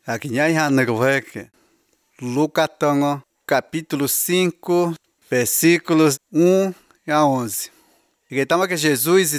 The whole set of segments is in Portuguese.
Aqui Lucas capítulo 5, versículos 1 a 11. E que Jesus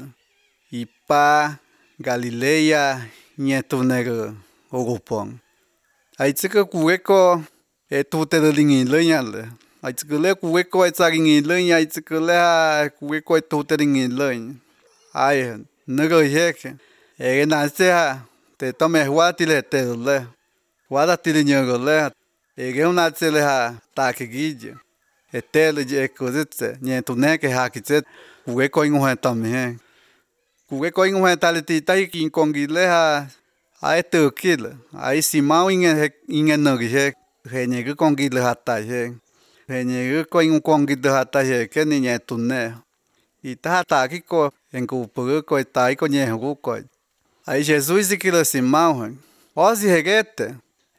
e para Galileia nhetунega ogopong. Aí que cueco é tu te lingi lenha. Aí que le cueco é tsagingi lenha, aí que le cueco é tu te lingi lenha. Aí nego yeke. E nasce te tome huatile te le. Huata tilinho le. E que nasce le takigide. E tele de cosite, nhetунega hakite. Cueco em também. Cueco em taliti tai kin congile aí tequila, aí se mal em energia, renega congile hataje, renega com congile hataje que nem é tuné. E tá aqui com em cupo com tai com erro com. Aí Jesus e que se mal, ozi regete,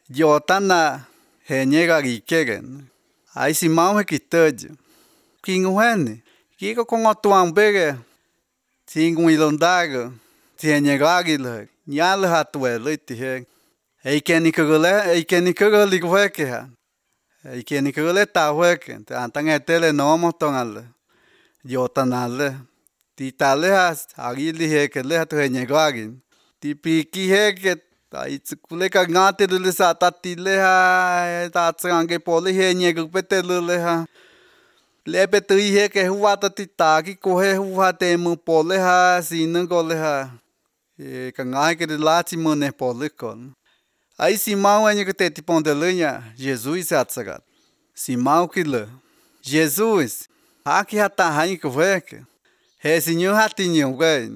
jotana renega riquegen. Aí se mal é que tade. Quem o é? Que com o tuam bege, tinha ilondago, tinha negagile. Nyal hatwe liti he keni kugole gweke ha keni kugole ta weke antang etele nomo tongal yotanale ti tale has agili he ke le hatu nyegagin ti piki he ke tai tsukule ka ngate le sa tatile ha ta tsange pole he nyegupete le ha le petui he ke huata ti ta ki ko he huate mu pole ha sinu gole ha e cangai que de lá te mane policon. Aí Simão é que te tipo de lenha, Jesus é atsagat. Simão que le. Jesus, aqui já tá aí que vai que. É senhor ratinho vai.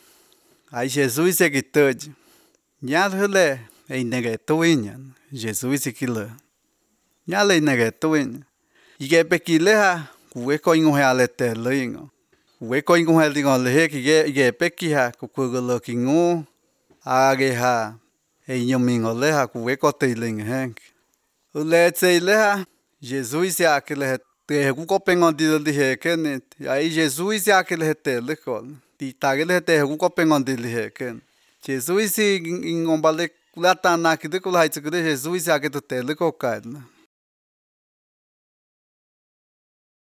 Aí Jesus é que tade. Nhar le, é negatoinha. Jesus é que le. Nhar le negatoinha. E que pequile ha, o eco em real eterno. We ko ingo heli ngol he ki peki ha ku ku lo ki ngo age ha e nyomingo le ha ku we ko te ling hank u le tse le ha Jesus ya que le te ku ko pengon di he ken aí Jesus ya que le te le ko ti ta que le te ku ko pengon di he ken Jesus ingom bale la ta na ki de ku la tse Jesus ya que te le ko ka